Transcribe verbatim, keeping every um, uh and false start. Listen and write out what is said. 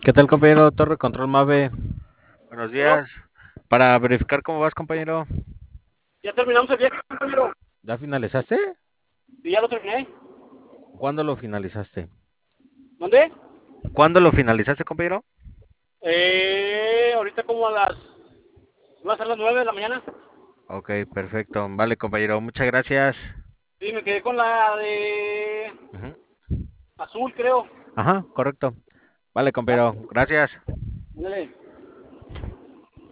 ¿Qué tal, compañero? Torre Control Mave. Buenos Bueno, días. Para verificar cómo vas, compañero. ya terminamos el viaje, compañero. ¿Ya finalizaste? Y ya lo terminé. ¿Cuándo lo finalizaste? ¿Dónde? ¿Cuándo lo finalizaste, compañero? Eh, ahorita como a las... Va a ser las nueve de la mañana. Ok, perfecto. Vale, compañero. Muchas gracias. Sí, me quedé con la de... Ujú. azul, creo. Ajá, correcto. Vale, Ah, compañero. Gracias. ándale.